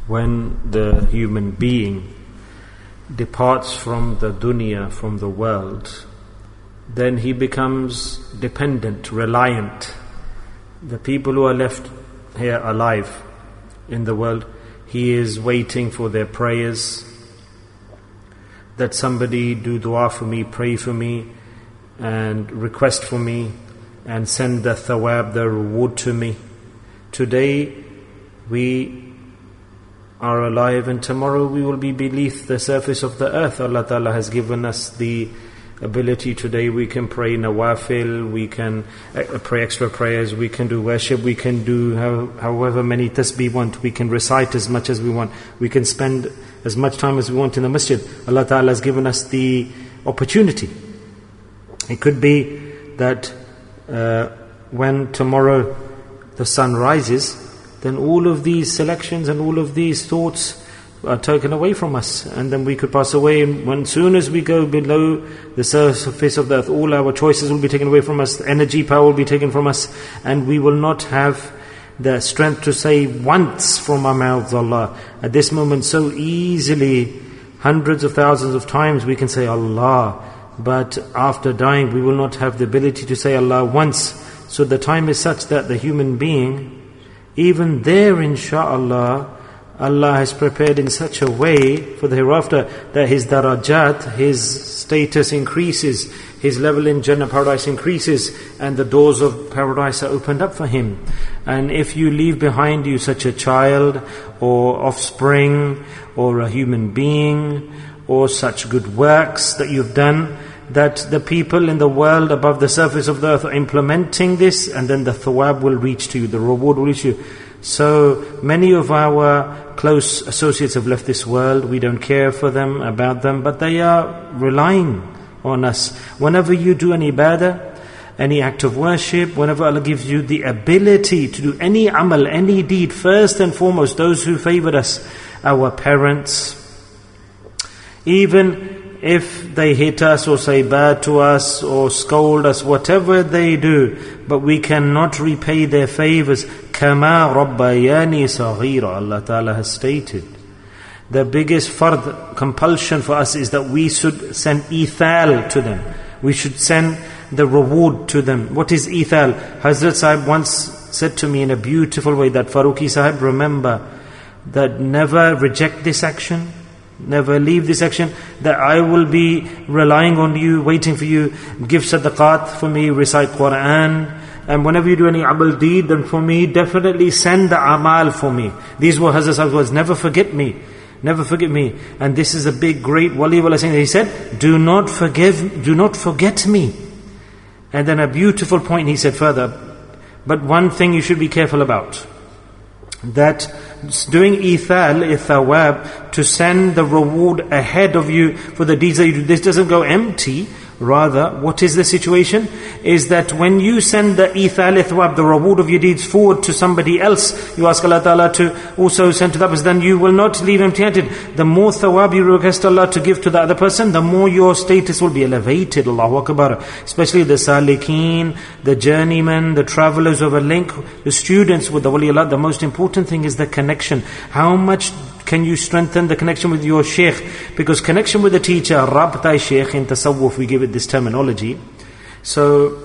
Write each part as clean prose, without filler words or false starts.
when the human being departs from the dunya, from the world, then he becomes dependent, reliant. The people who are left here alive in the world, he is waiting for their prayers, that somebody do dua for me, pray for me, and request for me, and send the thawab, the reward to me. Today we are alive, and tomorrow we will be beneath the surface of the earth. Allah Ta'ala has given us the ability. Today we can pray nawafil, we can pray extra prayers, we can do worship, we can do however many tasbih we want, we can recite as much as we want, we can spend as much time as we want in the masjid. Allah Ta'ala has given us the opportunity. It could be that when tomorrow the sun rises, then all of these selections and all of these thoughts are taken away from us, and then we could pass away. And when soon as we go below the surface of the earth, all our choices will be taken away from us, energy, power will be taken from us, and we will not have the strength to say once from our mouths, Allah. At this moment, so easily, hundreds of thousands of times we can say Allah, but after dying we will not have the ability to say Allah once. So the time is such that the human being, even there, insha'Allah, Allah has prepared in such a way for the hereafter that his darajat, his status increases, his level in Jannah paradise increases, and the doors of paradise are opened up for him. And if you leave behind you such a child or offspring or a human being or such good works that you've done, that the people in the world above the surface of the earth are implementing this, and then the thawab will reach to you, the reward will reach you. So many of our close associates have left this world. We don't care for them, about them, but they are relying on us. Whenever you do an ibadah, any act of worship, whenever Allah gives you the ability to do any amal, any deed, first and foremost, those who favored us, our parents, even if they hit us or say bad to us or scold us, whatever they do, but we cannot repay their favors. Kama rabbayani saghira, Allah Ta'ala has stated. The biggest fard, compulsion for us, is that we should send ithal to them. We should send the reward to them. What is ithal? Hazrat Sahib once said to me in a beautiful way that, Farooqi Sahib, remember that never reject this action, never leave this action, that I will be relying on you, waiting for you. Give sadaqat for me, recite Quran, and whenever you do any amal deed, then for me, definitely send the amal for me. These were Hazrat Sahib's words, never forget me. Never forget me. And this is a big, great wali wala saying that he said, do not forget me. And then a beautiful point he said further, but one thing you should be careful about, that doing ithawab, to send the reward ahead of you for the deeds that you do, this doesn't go empty. Rather, what is the situation? Is that when you send the ithawab, the reward of your deeds, forward to somebody else, you ask Allah Ta'ala to also send to that person, then you will not leave empty-handed. The more thawab you request Allah to give to the other person, the more your status will be elevated. Allahu Akbar. Especially the salikeen, the journeymen, the travelers of a link, the students with the wali Allah. The most important thing is the connection. How much can you strengthen the connection with your shaykh? Because connection with the teacher, rabta shaykh, in tasawwuf we give it this terminology. So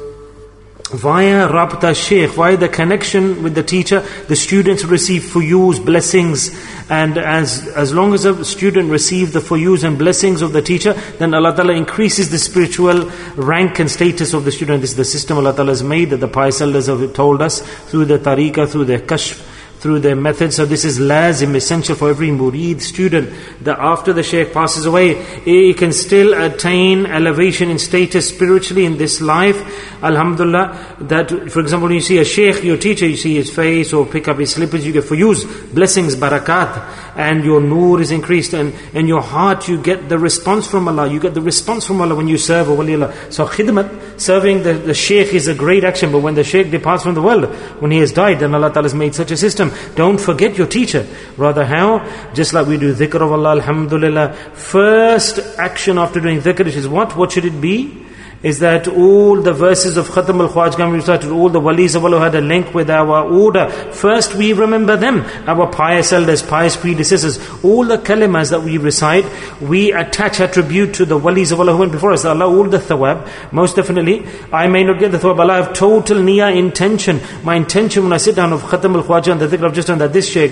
via rabta shaykh, via the connection with the teacher, the students receive fuyuz, blessings. And as long as a student receives the fuyuz and blessings of the teacher, then Allah Ta'ala increases the spiritual rank and status of the student. This is the system Allah Ta'ala has made, that the pious elders have told us, through the tariqah, through the kashf, through their methods. So this is lazim, essential for every murid student, that after the shaykh passes away, he can still attain elevation in status spiritually in this life. Alhamdulillah, that for example, when you see a shaykh, your teacher, you see his face or pick up his slippers, you get fuyuz, blessings, barakat, and your nur is increased, and in your heart you get the response from Allah. You get the response from Allah when you serve a wali Allah. So khidmat, serving the shaykh, is a great action, but when the shaykh departs from the world, when he has died, then Allah Ta'ala has made such a system. Don't forget your teacher. Rather, how? Just like we do dhikr of Allah, alhamdulillah. First action after doing dhikr is what? What should it be? is that all the verses of Khatam al-Khwaja we recited, all the walis of Allah had a link with our order. First we remember them, our pious elders, pious predecessors. All the kalimas that we recite, we attach attribute to the walis of Allah who went before us. Allah, all the thawab. Most definitely, I may not get the thawab, Allah, I have total niyyah intention. My intention when I sit down of Khatam al-Khwaja and the dhikr I've just done, that this shaykh,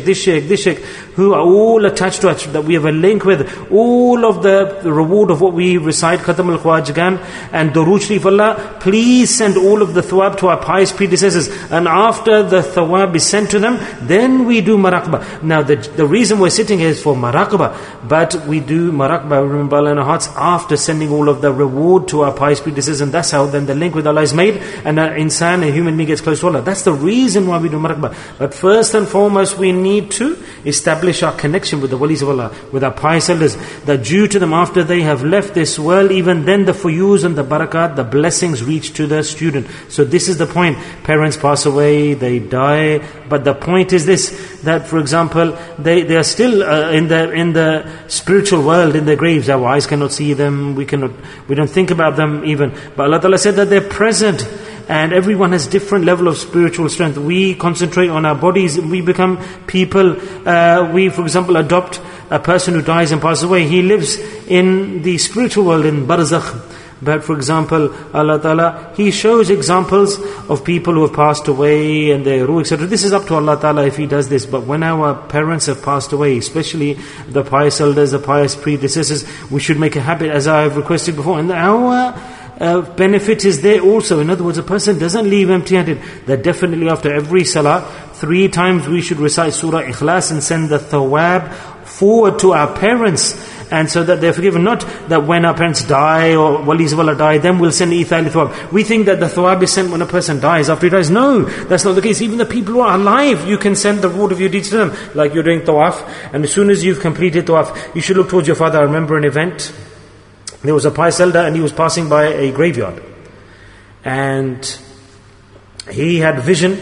who are all attached to us, that we have a link with, all of the reward of what we recite, Khatam al-Khwaja and Durood Sharif, Allah, please send all of the thawab to our pious predecessors. And after the thawab is sent to them, then we do maraqbah. Now the reason we're sitting here is for maraqbah, but we do maraqbah, remember Allah in our hearts, after sending all of the reward to our pious predecessors, and that's how then the link with Allah is made, and an insan, a human being, gets close to Allah. That's the reason why we do maraqbah. But first and foremost, we need to establish our connection with the walis of Allah, with our pious elders, that due to them after they have left this world, even then the fuyuz and the barakat, the blessings reach to the student. So this is the point. Parents pass away, they die, but the point is this, that for example, they are still in the spiritual world, in their graves. Our eyes cannot see them, we don't think about them even. But Allah Ta'ala said that they're present. And everyone has different level of spiritual strength. We concentrate on our bodies, we become people, we for example adopt a person who dies and passes away. He lives in the spiritual world, in barzakh. But for example, Allah Ta'ala, He shows examples of people who have passed away and their ruh, etc. This is up to Allah Ta'ala if He does this. But when our parents have passed away, especially the pious elders, the pious predecessors, we should make a habit, as I have requested before. And our benefit is there also. In other words, a person doesn't leave empty-handed. That definitely after every salah, 3 times we should recite Surah Ikhlas and send the thawab forward to our parents, and so that they're forgiven. Not that when our parents die or walis of Allah die, then we'll send ithal thawab. We think that the thawab is sent when a person dies, after he dies. No, that's not the case. Even the people who are alive, you can send the reward of your deeds to them. Like you're doing tawaf, and as soon as you've completed tawaf, you should look towards your father. I remember an event. There was a pious elder and he was passing by a graveyard. And he had vision,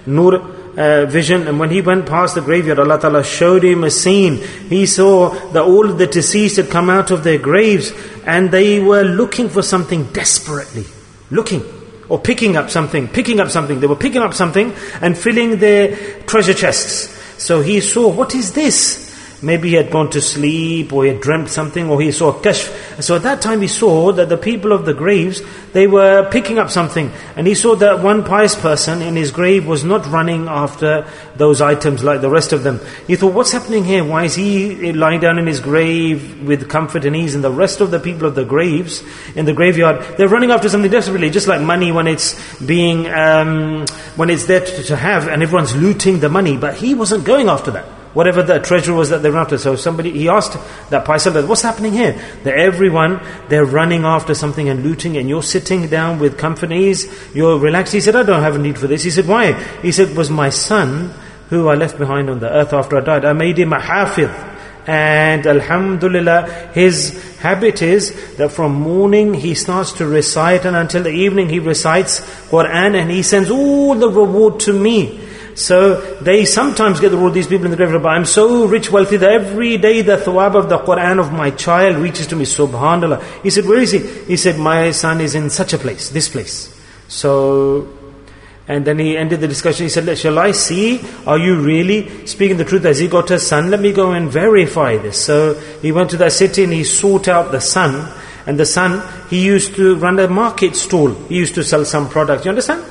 vision, and when he went past the graveyard, Allah Ta'ala showed him a scene. He saw that all of the deceased had come out of their graves and they were looking for something desperately. Looking. Or picking up something. They were picking up something and filling their treasure chests. So he saw, what is this? Maybe he had gone to sleep, or he had dreamt something, or he saw a kashf. So at that time he saw that the people of the graves, they were picking up something. And he saw that one pious person in his grave was not running after those items like the rest of them. He thought, what's happening here? Why is he lying down in his grave with comfort and ease? And the rest of the people of the graves, in the graveyard, they're running after something desperately, just like money when it's being, when it's there to have, and everyone's looting the money. But he wasn't going after that. Whatever the treasure was that they ran after. So he asked that pious elder, what's happening here? That everyone, they're running after something and looting, and you're sitting down with comfort and ease, you're relaxed. He said, I don't have a need for this. He said, why? He said, it was my son who I left behind on the earth after I died. I made him a hafidh. And alhamdulillah, his habit is that from morning he starts to recite, and until the evening he recites Qur'an, and he sends all the reward to me. So they sometimes get the reward, these people in the graveyard, but I'm so rich, wealthy, that every day the thawab of the Qur'an of my child reaches to me. Subhanallah. He said, where is he? He said, my son is in such a place, this place. So, and then he ended the discussion. He said, shall I see, are you really speaking the truth? Has he got a son? Let me go and verify this. So he went to that city and he sought out the son. And the son, he used to run a market stall. He used to sell some products. You understand?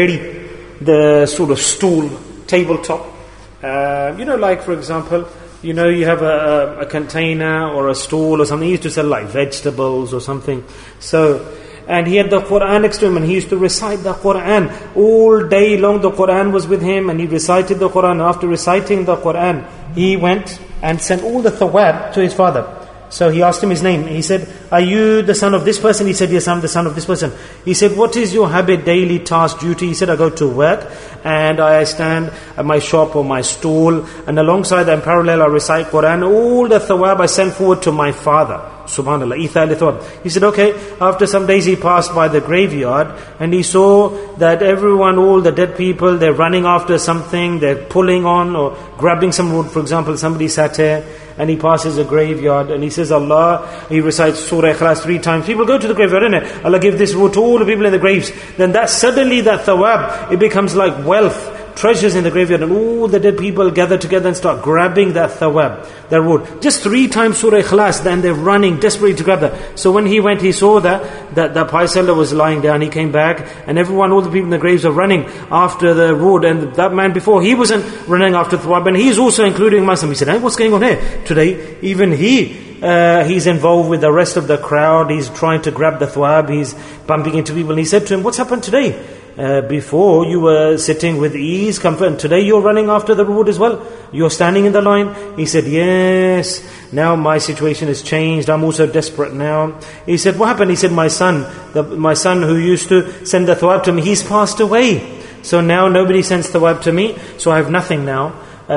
The sort of stool, tabletop. Like for example, you have a container or a stall or something. He used to sell like vegetables or something. So, and he had the Qur'an next to him, and he used to recite the Qur'an. All day long the Qur'an was with him, and he recited the Qur'an. After reciting the Qur'an, he went and sent all the thawab to his father. So he asked him his name. He said, are you the son of this person? He said, yes, I'm the son of this person. He said, what is your habit, daily task, duty? He said, I go to work and I stand at my shop or my stall, and alongside that in parallel I recite Qur'an. All the thawab I send forward to my father. Subhanallah, ithal thawab. He said, okay. After some days he passed by the graveyard and he saw that everyone, all the dead people, they're running after something, they're pulling on or grabbing some wood. For example, somebody sat here and he passes a graveyard and he says Allah, he recites Surah Ikhlas 3 times. People go to the graveyard, isn't it? Allah give this reward to all the people in the graves. Then that suddenly that thawab, it becomes like wealth, treasures in the graveyard, and all the dead people gather together and start grabbing that thawab, that reward. Just 3 times Surah Ikhlas, then they're running desperately to grab that. So when he went, he saw that pious elder was lying down. He came back, and everyone, all the people in the graves are running after the reward. And that man before, he wasn't running after thawab, and he's also including Muslim. He said, hey, what's going on here? Today, even he's involved with the rest of the crowd. He's trying to grab the thawab. He's bumping into people. And he said to him, what's happened today? Before you were sitting with ease, comfort, and today you're running after the reward as well. You're standing in the line. He said, yes, now my situation has changed. I'm also desperate now. He said, what happened? He said, my son who used to send the thawab to me, he's passed away. So now nobody sends thawab to me, so I have nothing now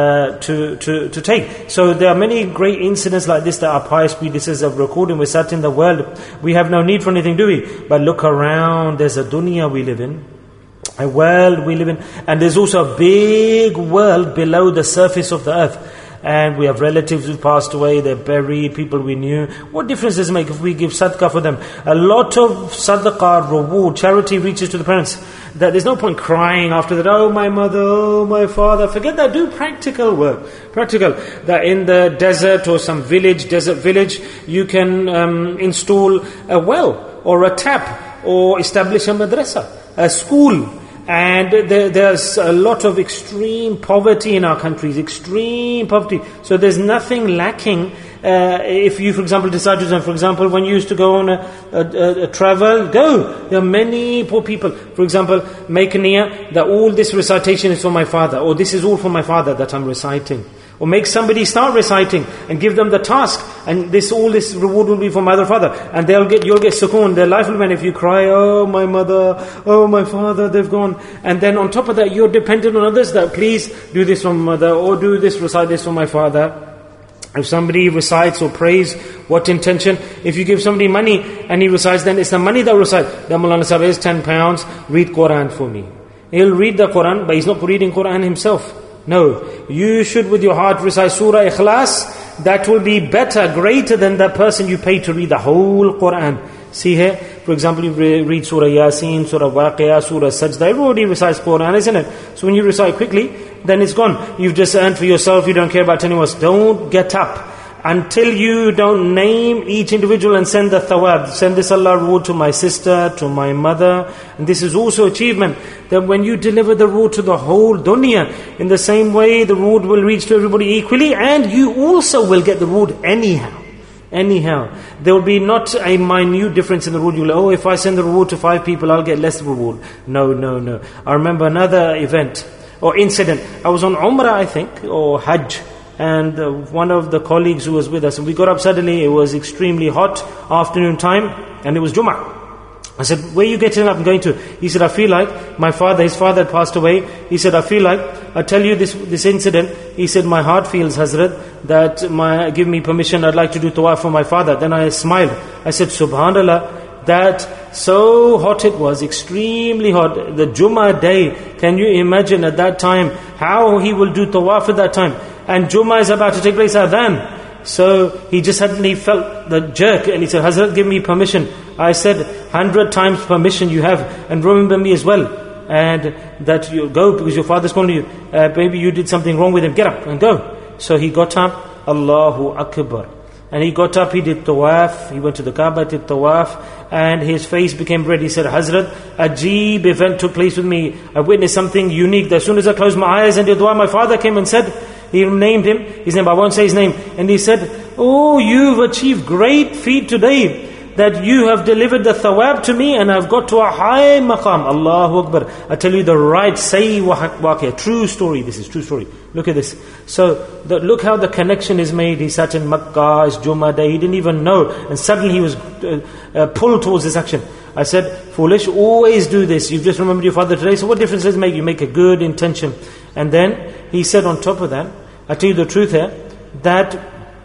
to take. So there are many great incidents like this that our pious predecessors have recorded. We're sat in the world, we have no need for anything, do we? But look around, there's a dunya we live in, a world we live in, and there's also a big world below the surface of the earth. And we have relatives who passed away, they're buried, people we knew. What difference does it make if we give sadaqah for them? A lot of sadaqah, reward, charity reaches to the parents. That there's no point crying after that, oh my mother, oh my father. Forget that, do practical work. Practical. That in the desert or some desert village, you can install a well or a tap or establish a madrasa, a school. And there's a lot of extreme poverty in our countries, extreme poverty. So there's nothing lacking. If you, for example, decide to, for example, when you used to go on a travel, go. There are many poor people. For example, make a niyyah that all this recitation is for my father, or this is all for my father that I'm reciting. Or make somebody start reciting and give them the task, and all this reward will be for my father, and you'll get sukoon. Their life will be. If you cry, oh my mother, oh my father, they've gone, and then on top of that, you're dependent on others that please do this for my mother, or recite this for my father. If somebody recites or prays, what intention? If you give somebody money and he recites, then it's the money that will recite. The Mawlana Sahib is £10, read Quran for me. He'll read the Quran, but he's not reading Quran himself. No, you should with your heart recite Surah Ikhlas. That will be better, greater than the person you pay to read the whole Quran. See here, for example, you read Surah Yasin, Surah Waqiyah, Surah Sajda. Everybody recites Quran, isn't it? So when you recite quickly, then it's gone. You've just earned for yourself, you don't care about anyone else. Don't get up until you don't name each individual and send the thawab. Send this Allah reward to my sister, to my mother. And this is also achievement, that when you deliver the reward to the whole dunya, in the same way the reward will reach to everybody equally, and you also will get the reward anyhow. There will be not a minute difference in the reward. You'll if I send the reward to 5 people, I'll get less reward. No. I remember another event or incident. I was on Umrah, I think, or Hajj. And one of the colleagues who was with us, and we got up suddenly, it was extremely hot, afternoon time, and it was Jummah. I said, where are you getting up and going to? He said, I feel like his father had passed away. He said, I feel like, I tell you this incident. He said, my heart feels, Hazrat, that give me permission, I'd like to do tawaf for my father. Then I smiled. I said, Subhanallah, that so hot it was, extremely hot. The Jummah day, can you imagine at that time, how he will do tawaf at that time? And Jummah is about to take place, Adhan. So he just suddenly felt the jerk and he said, Hazrat, give me permission. I said, 100 times permission you have, and remember me as well. And that you go because your father's calling you. Maybe you did something wrong with him. Get up and go. So he got up, Allahu Akbar. And he got up, he did tawaf, he went to the Kaaba, did tawaf, and his face became red. He said, Hazrat, Ajib event took place with me. I witnessed something unique. As soon as I closed my eyes and did dua, my father came and said, he named his name, I won't say his name. And he said, oh, you've achieved great feat today, that you have delivered the thawab to me and I've got to a high maqam. Allahu Akbar. I tell you the right, say waqiyah. True story, this is true story. Look at this. So, look how the connection is made. He sat in Makkah, it's Jummah day, he didn't even know. And suddenly he was pulled towards this action. I said, foolish, always do this. You've just remembered your father today, so what difference does it make? You make a good intention. And then, he said on top of that, I tell you the truth here, that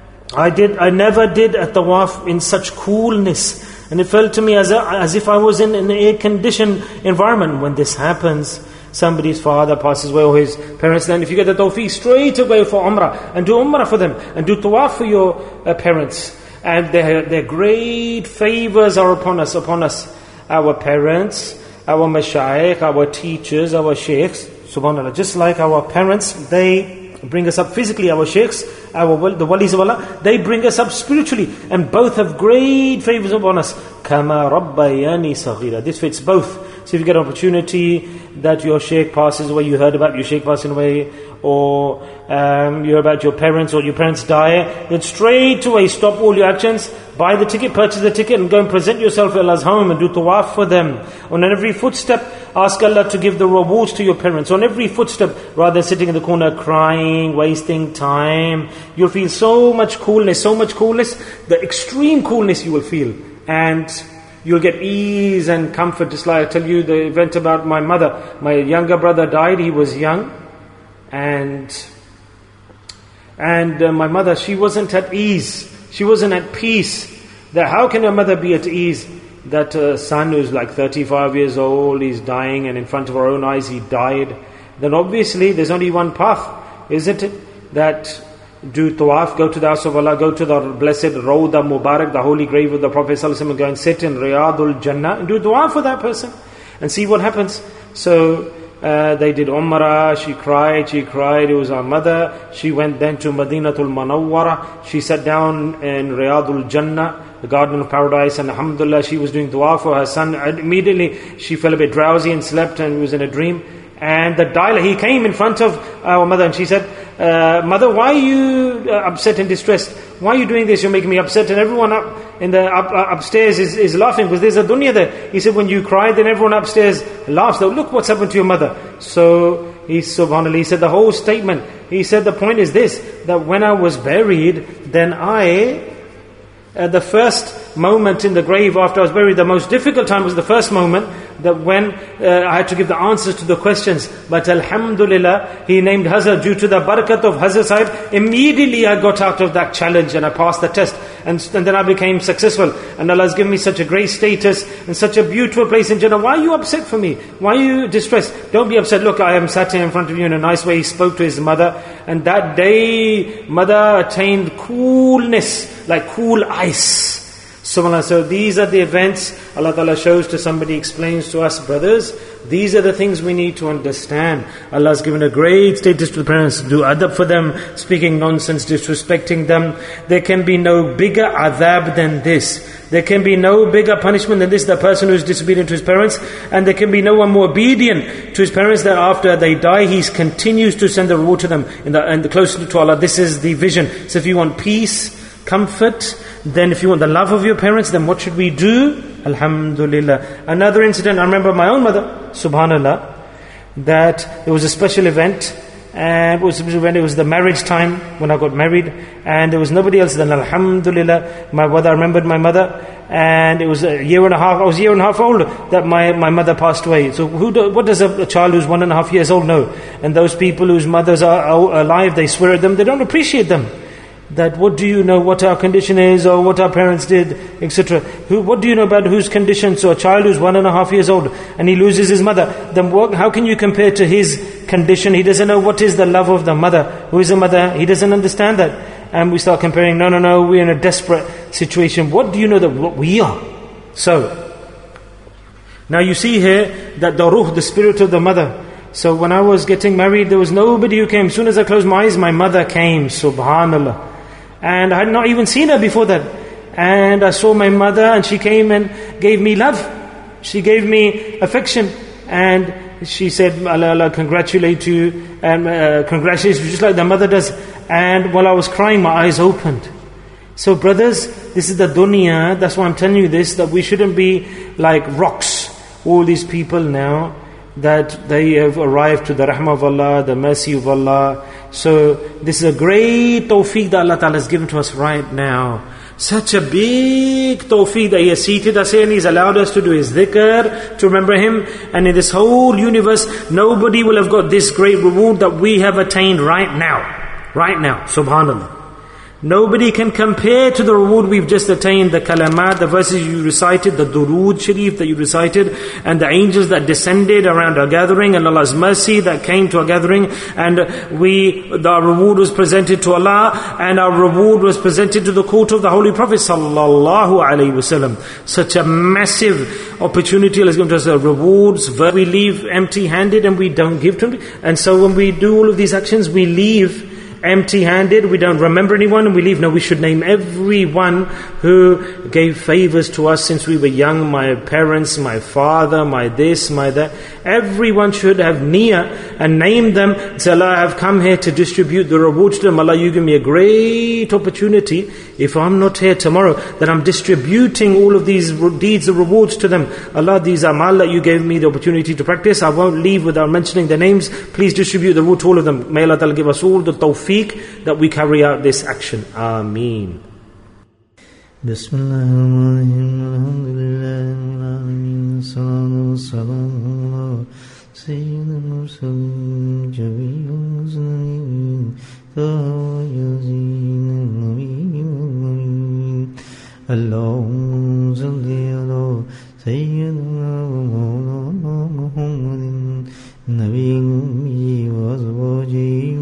I never did a tawaf in such coolness. And it felt to me as if I was in an air-conditioned environment. When this happens, somebody's father passes away or his parents, then if you get the tawfiq, straight away for umrah, and do umrah for them, and do tawaf for your parents. And their great favors are upon us. Our parents, our mashayikh, our teachers, our sheikhs, subhanAllah. Just like our parents, they bring us up physically, our sheikhs, the walis of Allah, they bring us up spiritually. And both have great favors upon us. Kama rabbayani saghira. This fits both. So if you get an opportunity that your sheikh passes away, you heard about your sheikh passing away, or you heard about your parents, or your parents die, then straight away stop all your actions, buy the ticket, purchase the ticket, and go and present yourself at Allah's home and do tawaf for them. On every footstep, ask Allah to give the rewards to your parents. On every footstep, rather than sitting in the corner crying, wasting time, you'll feel so much coolness, the extreme coolness you will feel. And you'll get ease and comfort. Just like I tell you the event about my mother. My younger brother died, he was young. And my mother, she wasn't at ease. She wasn't at peace. That how can a mother be at ease? That son who's like 35 years old, he's dying, and in front of our own eyes he died. Then obviously there's only one path, isn't it? That do tawaf, go to the house of Allah, go to the blessed Rawda Mubarak, the holy grave of the Prophet ﷺ, and go and sit in Riyadul Jannah and do dua for that person and see what happens. So they did Umrah, she cried, it was our mother. She went then to Madinatul Munawwara, she sat down in Riyadul Jannah, the garden of paradise, and alhamdulillah she was doing dua for her son. Immediately she felt a bit drowsy and slept and was in a dream. And the dialer, he came in front of our mother and she said, Mother, why are you upset and distressed? Why are you doing this? You're making me upset. And everyone upstairs is laughing because there's a dunya there. He said, when you cry, then everyone upstairs laughs. Though, look what's happened to your mother. So he subhanAllah, he said the whole statement. He said the point is this, that when I was buried, then the first moment in the grave after I was buried, the most difficult time was the first moment, that when I had to give the answers to the questions. But alhamdulillah, he named Hazrat due to the barakat of Hazrat Sahib. Immediately I got out of that challenge and I passed the test. And then I became successful. And Allah has given me such a great status and such a beautiful place in Jannah. Why are you upset for me? Why are you distressed? Don't be upset. Look, I am sat here in front of you in a nice way. He spoke to his mother. And that day, mother attained coolness, like cool ice. SubhanAllah. So these are the events Allah Ta'ala shows to somebody, explains to us, brothers. These are the things we need to understand. Allah has given a great status to the parents. Do adab for them, speaking nonsense, disrespecting them. There can be no bigger adab than this. There can be no bigger punishment than this, the person who is disobedient to his parents. And there can be no one more obedient to his parents that after they die, he continues to send the reward to them and the closer to Allah. This is the vision. So if you want peace, comfort, then if you want the love of your parents, then what should we do? Alhamdulillah. Another incident, I remember my own mother, subhanAllah, that there was a special event, and it was the marriage time when I got married, and there was nobody else. Then alhamdulillah, I remembered my mother, and it was I was a year and a half old that my mother passed away. So what does a child who's 1.5 years old know? And those people whose mothers are alive, they swear at them, they don't appreciate them. That what do you know what our condition is, or what our parents did, etc. What do you know about whose condition? So a child who's 1.5 years old and he loses his mother, then how can you compare to his condition? He doesn't know what is the love of the mother. Who is the mother? He doesn't understand that. And we start comparing, no, we're in a desperate situation. What do you know that what we are? So, now you see here that the ruh, the spirit of the mother. So when I was getting married, there was nobody who came. As soon as I closed my eyes, my mother came, subhanAllah. And I had not even seen her before that. And I saw my mother and she came and gave me love. She gave me affection. And she said, Allah congratulate you. And congratulations, just like the mother does. And while I was crying, my eyes opened. So brothers, this is the dunya. That's why I'm telling you this, that we shouldn't be like rocks. All these people now, that they have arrived to the rahmah of Allah, the mercy of Allah. So this is a great tawfiq that Allah Ta'ala has given to us right now. Such a big tawfiq that He has seated us here and He's allowed us to do His dhikr, to remember Him. And in this whole universe, nobody will have got this great reward that we have attained right now. Right now, subhanAllah. Nobody can compare to the reward we've just attained, the kalamat, the verses you recited, the durood sharif that you recited, and the angels that descended around our gathering, and Allah's mercy that came to our gathering, and our reward was presented to Allah, and our reward was presented to the court of the Holy Prophet sallallahu alaihi wasallam. Such a massive opportunity Allah is going to us, rewards, we leave empty-handed and we don't give to Him. And so when we do all of these actions, we leave empty-handed, we don't remember anyone and we leave. No, we should name everyone who gave favors to us since we were young, my parents, my father, my this, my that. Everyone should have niyyah and name them. Say, Allah, I have come here to distribute the rewards to them. Allah, you give me a great opportunity. If I'm not here tomorrow, then I'm distributing all of these deeds of rewards to them. Allah, these amal that you gave me the opportunity to practice, I won't leave without mentioning their names. Please distribute the reward to all of them. May Allah give us all the tawfiq that we carry out this action. Ameen. Bismillahirrahmanirrahim. Alhamdulillahi salatu wassalamu ala sayyidil mursalin jami'il muslimin tayyibin nabiyyin Allahumma salli ala sayyidina wa mawlana Muhammadin nabiyil ummi wa azwajihi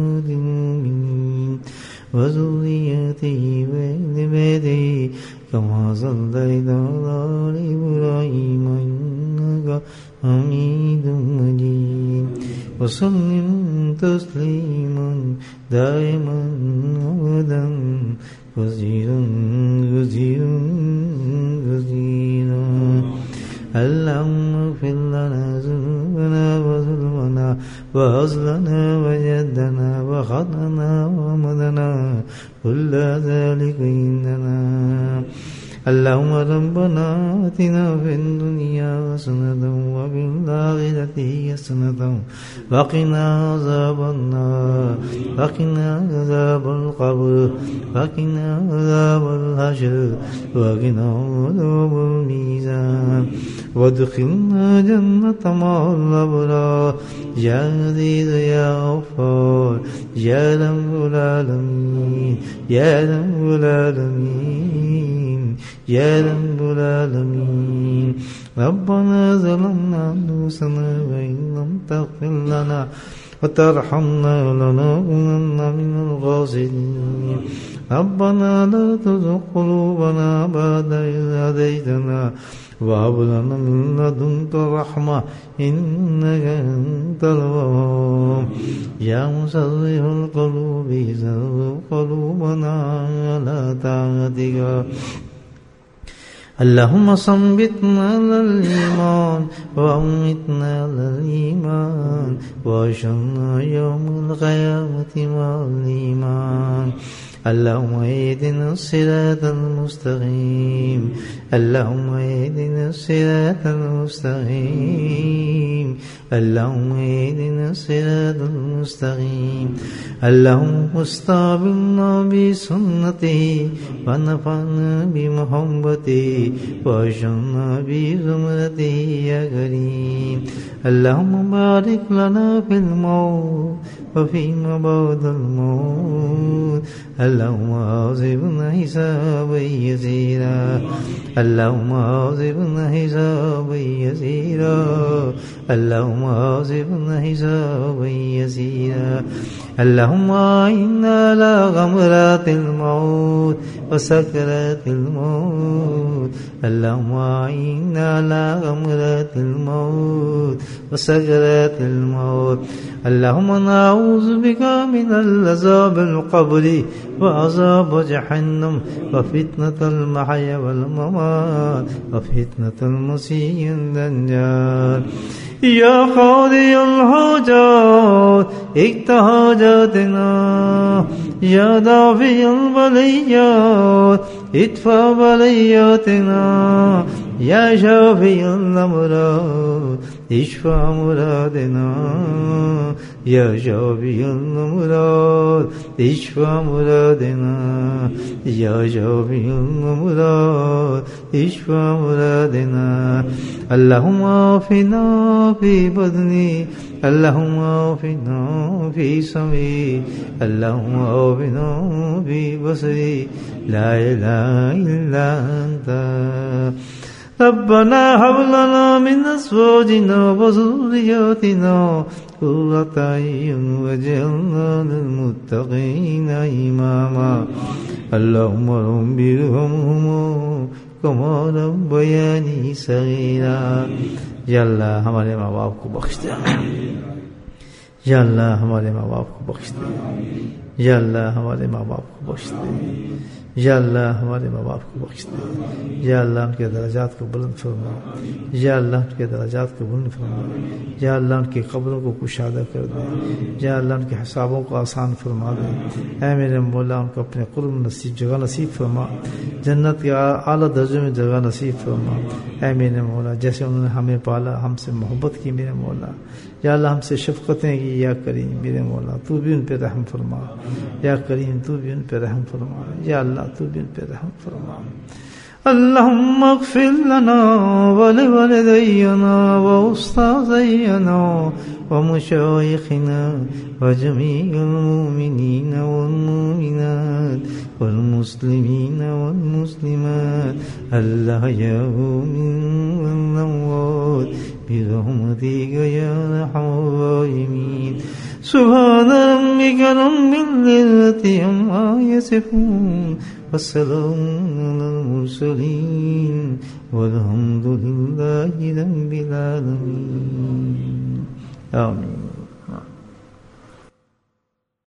وذريته وآل بيته كما صليت على آل إبراهيم إنك حميد مجيد وسلم تسليما دائما أبدا كثيرا كثيرا كثيرا اللهم اغفر لنا ذنوبنا وظلمنا وهزلنا وجدنا وخطأنا ومدنا كل ذلك عندنا اللهم ربنا آتنا في الدنيا حسنة وفي الآخرة حسنة وقنا عذاب النار وقنا عذاب القبر وقنا عذاب الحشر وقنا عذاب الميزان وادخلنا جنة مع الأبرار يا عزيز يا غفار يا رب العالمين يا رب العالمين يا رب العالمين ربنا ظلمنا أنفسنا وإن لم تغفر لنا وترحمنا لنكونن من الخاسرين ربنا لا تزغ قلوبنا بعد إذ هديتنا وهب لنا من لدنك رحمة إنك أنت الوهاب يا مصرف القلوب صرف قلوبنا على طاعتك اللهم صبتنا على الإيمان وأمتنا على الإيمان وأحشرنا يوم القيامة مع الإيمان اللهم اهدنا الصراط المستقيم اللهم اهدنا الصراط المستقيم اللهم اهدنا الصراط المستقيم اللهم استعملنا بسنته ونفعنا بمحبته وأجعلنا بزمرته يا كريم اللهم بارك لنا في الموت وفيما بعد الموت اللهم عذبنا حسابا يسيرا اللهم عذبنا حسابا يسيرا اللهم عذبنا حسابا يسيرا اللهم إنا على غمرات الموت وسكرات الموت اللهم إنا على غمرات الموت وسكرات الموت اللهم نعوذ بك من العذاب القبر وعذاب جهنم وفتنة المحيا والممات وفتنة المسيح الدجال يا قاضي الحاجات اقض حاجاتنا يا دافع البليات ادفع بلياتنا يا شافي الأمراض اشفع مرادنا يا شافي الأمراض اشفع مرادنا يا شافي الأمراض اشفع مرادنا اللهم عافنا في بدني اللهم عافنا في سمعي اللهم عافنا في بصري لا إله إلا أنت ربنا هب لنا من أزواجنا وذرياتنا قرة أعين واجعلنا للمتقين إماما اللهم رب ارحمهما كما ربياني صغيرا या अल्लाह हमारे माँ बाप को बख्श दे या अल्लाह हमारे माँ बाप को बख्श दे या अल्लाह हमारे माँ बाप को बख्श दे या अल्लाह हमारे माँ बाप को बख्श दे या अल्लाह उनके दर्जात को बुलंद फरमा या अल्लाह उनके दर्जात को बुलंद फरमा या अल्लाह उनकी कब्रों को कुशादा कर दे या अल्लाह उनके हिसाबों को आसान फरमा दे ऐ मेरे मौला उनको अपने कुर्ब नसीब जगह नसीब फरमा जन्नत के आला दर्जों में जगह नसीब फरमा ऐ मेरे मौला जैसे उन्होंने हमें पाला हमसे मोहब्बत की मेरे मौला या अल्लाह हमसे शफ़क़तें की या करीम मेरे मौला तू भी उन पर रहम फरमा या करीम तू भी उन पर रहम फरमा या अल्लाह तू भी उन पर रहम फरमा اللهم اغفر لنا ولوالدينا وأستاذينا ومشايخنا وجميع المؤمنين والمؤمنات والمسلمين والمسلمات الأحياء منهم والأموات برحمتك يا أرحم الراحمين سبحان ربك رب العزة عما يصفون والسلام على المرسلين والحمد لله رب العالمين آمين